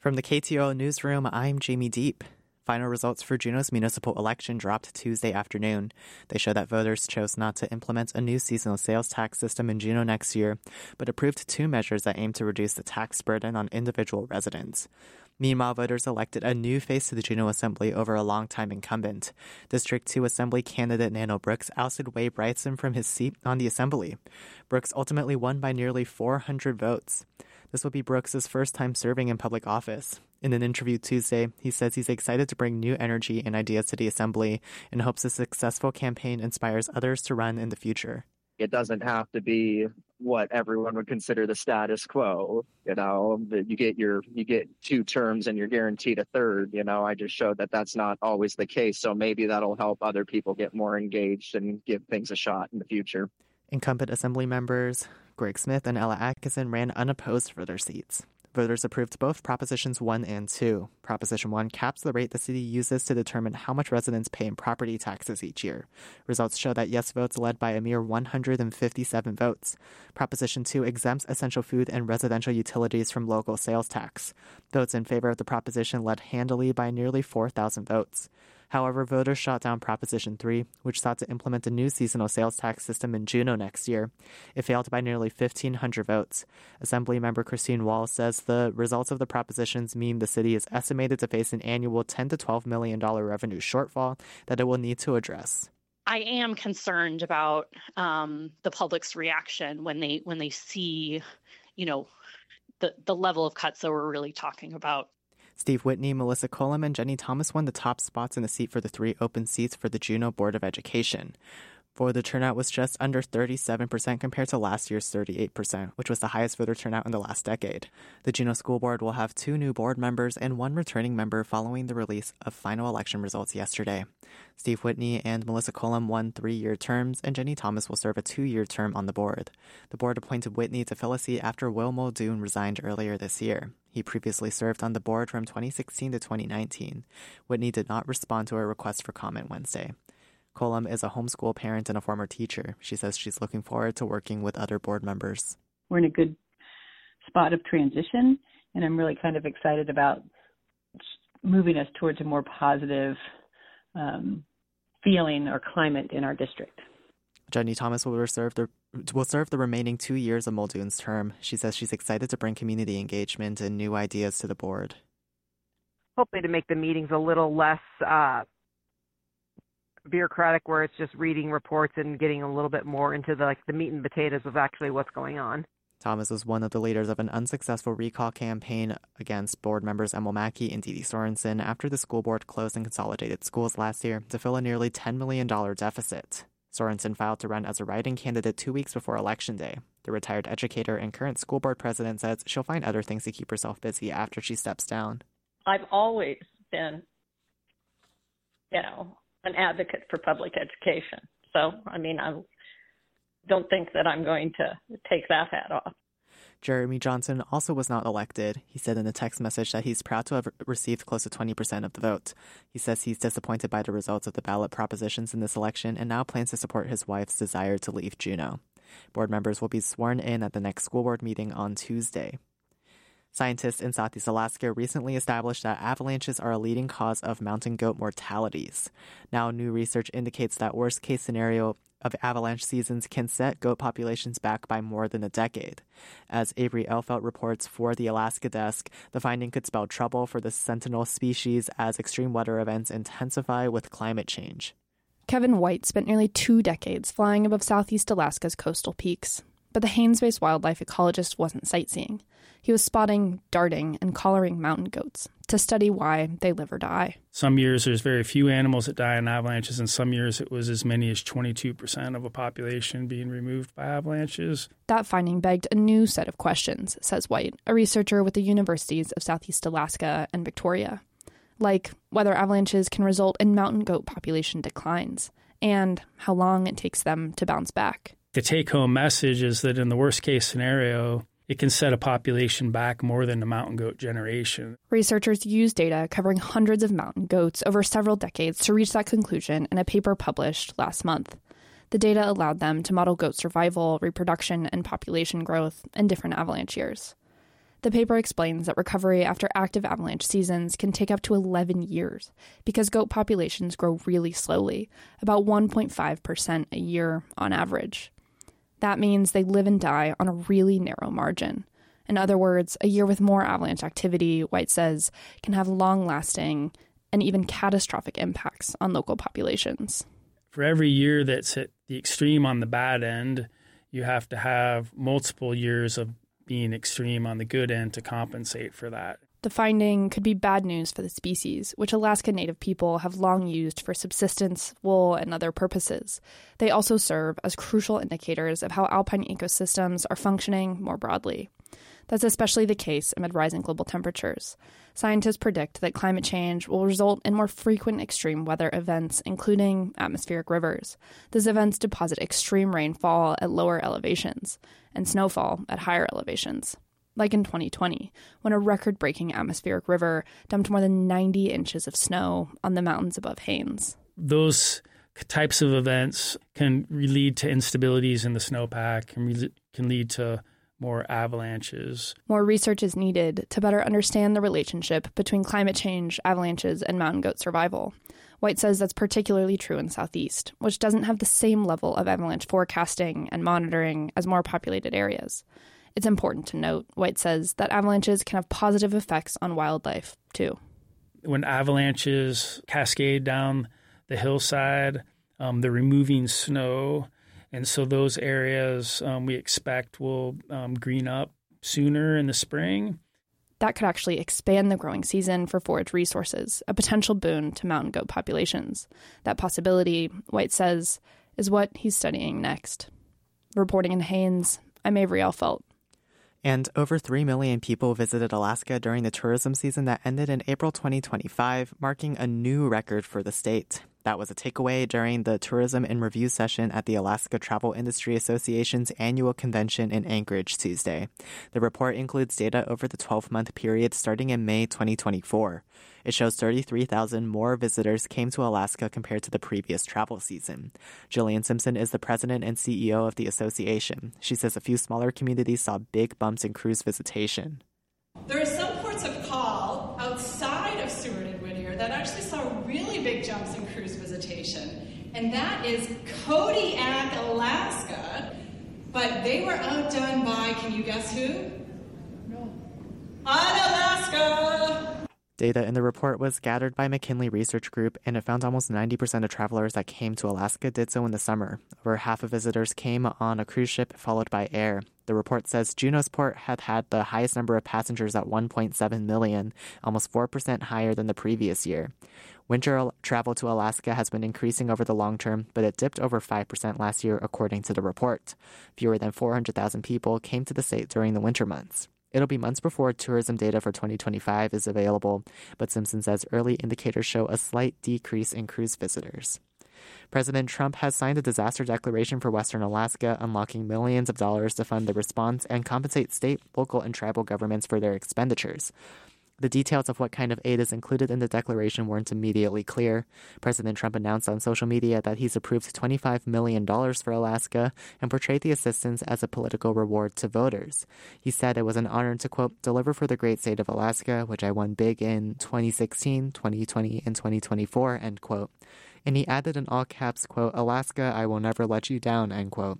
From the KTOO Newsroom, I'm Jamie Deep. Final results for Juneau's municipal election dropped Tuesday afternoon. They show that voters chose not to implement a new seasonal sales tax system in Juneau next year, but approved two measures that aim to reduce the tax burden on individual residents. Meanwhile, voters elected a new face to the Juneau Assembly over a longtime incumbent. District 2 Assembly candidate Nano Brooks ousted Wade Brightson from his seat on the Assembly. Brooks ultimately won by nearly 400 votes. This will be Brooks' first time serving in public office. In an interview Tuesday, he says he's excited to bring new energy and ideas to the Assembly and hopes a successful campaign inspires others to run in the future. It doesn't have to be what everyone would consider the status quo. You get 2 terms and you're guaranteed a third. I just showed that that's not always the case. So maybe that'll help other people get more engaged and give things a shot in the future. Incumbent Assembly members Greg Smith and Ella Atkinson ran unopposed for their seats. Voters approved both Propositions 1 and 2. Proposition 1 caps the rate the city uses to determine how much residents pay in property taxes each year. Results show that yes votes led by a mere 157 votes. Proposition 2 exempts essential food and residential utilities from local sales tax. Votes in favor of the proposition led handily by nearly 4,000 votes. However, voters shot down Proposition 3, which sought to implement a new seasonal sales tax system in Juneau next year. It failed by nearly 1,500 votes. Assemblymember Christine Wall says the results of the propositions mean the city is estimated to face an annual $10 to $12 million revenue shortfall that it will need to address. I am concerned about the public's reaction when they see, the level of cuts that we're really talking about. Steve Whitney, Melissa Colum, and Jenny Thomas won the top spots in the seat for the 3 open seats for the Juneau Board of Education. The turnout was just under 37% compared to last year's 38%, which was the highest voter turnout in the last decade. The Juneau School Board will have 2 new board members and 1 returning member following the release of final election results yesterday. Steve Whitney and Melissa Colum won 3-year terms, and Jenny Thomas will serve a 2-year term on the board. The board appointed Whitney to fill a seat after Will Muldoon resigned earlier this year. He previously served on the board from 2016 to 2019. Whitney did not respond to a request for comment Wednesday. Colum is a homeschool parent and a former teacher. She says she's looking forward to working with other board members. We're in a good spot of transition, and I'm really kind of excited about moving us towards a more positive feeling or climate in our district. Jenny Thomas will serve the remaining 2 years of Muldoon's term. She says she's excited to bring community engagement and new ideas to the board. Hopefully to make the meetings a little less bureaucratic, where it's just reading reports and getting a little bit more into the meat and potatoes of actually what's going on. Thomas was one of the leaders of an unsuccessful recall campaign against board members Emil Mackey and Dee Dee Sorensen after the school board closed and consolidated schools last year to fill a nearly $10 million deficit. Sorensen filed to run as a write-in candidate 2 weeks before Election Day. The retired educator and current school board president says she'll find other things to keep herself busy after she steps down. I've always been, an advocate for public education. So, I don't think that I'm going to take that hat off. Jeremy Johnson also was not elected. He said in a text message that he's proud to have received close to 20% of the vote. He says he's disappointed by the results of the ballot propositions in this election and now plans to support his wife's desire to leave Juneau. Board members will be sworn in at the next school board meeting on Tuesday. Scientists in Southeast Alaska recently established that avalanches are a leading cause of mountain goat mortalities. Now, new research indicates that worst-case scenario of avalanche seasons can set goat populations back by more than a decade. As Avery Elfelt reports for the Alaska Desk, the finding could spell trouble for the sentinel species as extreme weather events intensify with climate change. Kevin White spent nearly 2 decades flying above Southeast Alaska's coastal peaks. But the Haines-based wildlife ecologist wasn't sightseeing. He was spotting, darting, and collaring mountain goats to study why they live or die. Some years there's very few animals that die in avalanches, and some years it was as many as 22% of a population being removed by avalanches. That finding begged a new set of questions, says White, a researcher with the universities of Southeast Alaska and Victoria. Like whether avalanches can result in mountain goat population declines, and how long it takes them to bounce back. The take-home message is that in the worst-case scenario, it can set a population back more than the mountain goat generation. Researchers used data covering hundreds of mountain goats over several decades to reach that conclusion in a paper published last month. The data allowed them to model goat survival, reproduction, and population growth in different avalanche years. The paper explains that recovery after active avalanche seasons can take up to 11 years because goat populations grow really slowly, about 1.5% a year on average. That means they live and die on a really narrow margin. In other words, a year with more avalanche activity, White says, can have long-lasting and even catastrophic impacts on local populations. For every year that's at the extreme on the bad end, you have to have multiple years of being extreme on the good end to compensate for that. The finding could be bad news for the species, which Alaska Native people have long used for subsistence, wool, and other purposes. They also serve as crucial indicators of how alpine ecosystems are functioning more broadly. That's especially the case amid rising global temperatures. Scientists predict that climate change will result in more frequent extreme weather events, including atmospheric rivers. These events deposit extreme rainfall at lower elevations and snowfall at higher elevations. Like in 2020, when a record-breaking atmospheric river dumped more than 90 inches of snow on the mountains above Haines. Those types of events can lead to instabilities in the snowpack, can lead to more avalanches. More research is needed to better understand the relationship between climate change, avalanches, and mountain goat survival. White says that's particularly true in Southeast, which doesn't have the same level of avalanche forecasting and monitoring as more populated areas. It's important to note, White says, that avalanches can have positive effects on wildlife, too. When avalanches cascade down the hillside, they're removing snow. And so those areas we expect will green up sooner in the spring. That could actually expand the growing season for forage resources, a potential boon to mountain goat populations. That possibility, White says, is what he's studying next. Reporting in Haines, I'm Avery Elfelt. And over 3 million people visited Alaska during the tourism season that ended in April 2025, marking a new record for the state. That was a takeaway during the Tourism in Review session at the Alaska Travel Industry Association's annual convention in Anchorage Tuesday. The report includes data over the 12-month period starting in May 2024. It shows 33,000 more visitors came to Alaska compared to the previous travel season. Jillian Simpson is the president and CEO of the association. She says a few smaller communities saw big bumps in cruise visitation. There are some ports of call outside of Seward and Whittier that actually saw really big jumps in cruise visitation, and that is Kodiak, Alaska, but they were outdone by, can you guess who? No. Unalaska! Data in the report was gathered by McKinley Research Group, and it found almost 90% of travelers that came to Alaska did so in the summer. Over half of visitors came on a cruise ship, followed by air. The report says Juneau's port had the highest number of passengers at 1.7 million, almost 4% higher than the previous year. Winter travel to Alaska has been increasing over the long term, but it dipped over 5% last year, according to the report. Fewer than 400,000 people came to the state during the winter months. It'll be months before tourism data for 2025 is available, but Simpson says early indicators show a slight decrease in cruise visitors. President Trump has signed a disaster declaration for Western Alaska, unlocking millions of dollars to fund the response and compensate state, local, and tribal governments for their expenditures. The details of what kind of aid is included in the declaration weren't immediately clear. President Trump announced on social media that he's approved $25 million for Alaska and portrayed the assistance as a political reward to voters. He said it was an honor to, quote, deliver for the great state of Alaska, which I won big in 2016, 2020, and 2024, end quote. And he added in all caps, quote, Alaska, I will never let you down, end quote.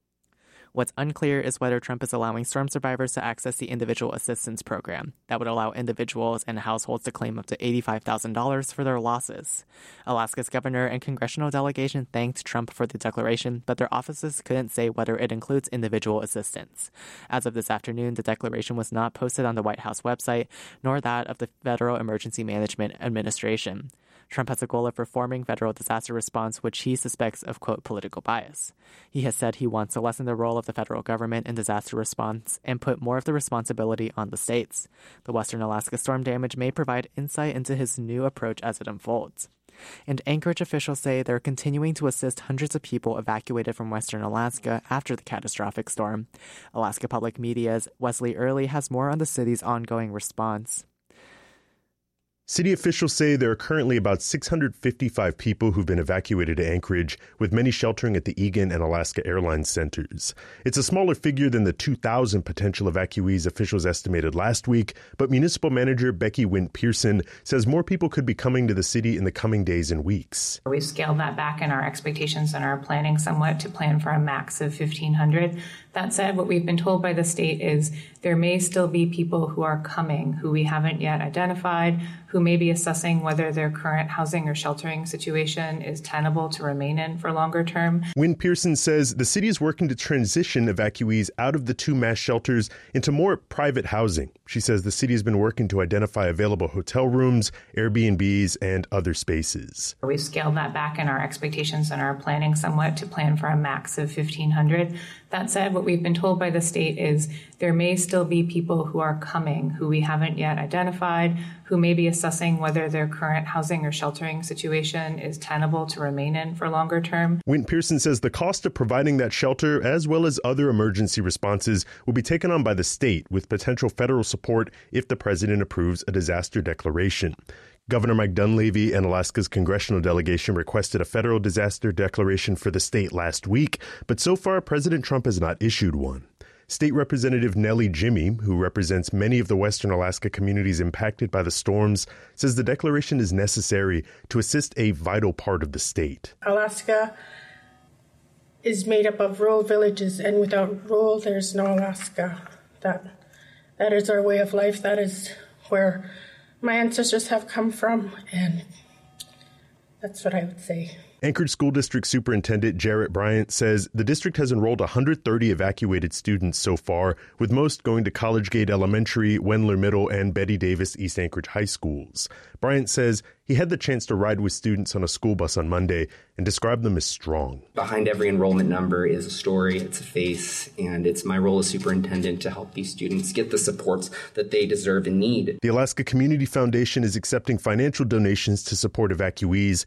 What's unclear is whether Trump is allowing storm survivors to access the Individual Assistance Program. That would allow individuals and households to claim up to $85,000 for their losses. Alaska's governor and congressional delegation thanked Trump for the declaration, but their offices couldn't say whether it includes individual assistance. As of this afternoon, the declaration was not posted on the White House website, nor that of the Federal Emergency Management Administration. Trump has a goal of reforming federal disaster response, which he suspects of, quote, political bias. He has said he wants to lessen the role of the federal government in disaster response and put more of the responsibility on the states. The Western Alaska storm damage may provide insight into his new approach as it unfolds. And Anchorage officials say they're continuing to assist hundreds of people evacuated from Western Alaska after the catastrophic storm. Alaska Public Media's Wesley Early has more on the city's ongoing response. City officials say there are currently about 655 people who've been evacuated to Anchorage, with many sheltering at the Egan and Alaska Airlines centers. It's a smaller figure than the 2,000 potential evacuees officials estimated last week, but municipal manager Becky Wint Pearson says more people could be coming to the city in the coming days and weeks. We've scaled that back in our expectations and our planning somewhat to plan for a max of 1,500. That said, what we've been told by the state is there may still be people who are coming who we haven't yet identified, who may be assessing whether their current housing or sheltering situation is tenable to remain in for longer term. Wint Pearson says the city is working to transition evacuees out of the 2 mass shelters into more private housing. She says the city has been working to identify available hotel rooms, Airbnbs, and other spaces. We've scaled that back in our expectations and our planning somewhat to plan for a max of 1,500. That said, what we've been told by the state is there may still be people who are coming who we haven't yet identified, who may be assessing whether their current housing or sheltering situation is tenable to remain in for longer term. Wint Pearson says the cost of providing that shelter, as well as other emergency responses, will be taken on by the state, with potential federal support if the president approves a disaster declaration. Governor Mike Dunleavy and Alaska's congressional delegation requested a federal disaster declaration for the state last week, but so far President Trump has not issued one. State Representative Nellie Jimmy, who represents many of the Western Alaska communities impacted by the storms, says the declaration is necessary to assist a vital part of the state. Alaska is made up of rural villages, and without rural, there's no Alaska. That is our way of life. That is where my ancestors have come from, and that's what I would say. Anchorage School District Superintendent Jarrett Bryant says the district has enrolled 130 evacuated students so far, with most going to College Gate Elementary, Wendler Middle, and Betty Davis East Anchorage High Schools. Bryant says he had the chance to ride with students on a school bus on Monday and described them as strong. Behind every enrollment number is a story, it's a face, and it's my role as superintendent to help these students get the supports that they deserve and need. The Alaska Community Foundation is accepting financial donations to support evacuees.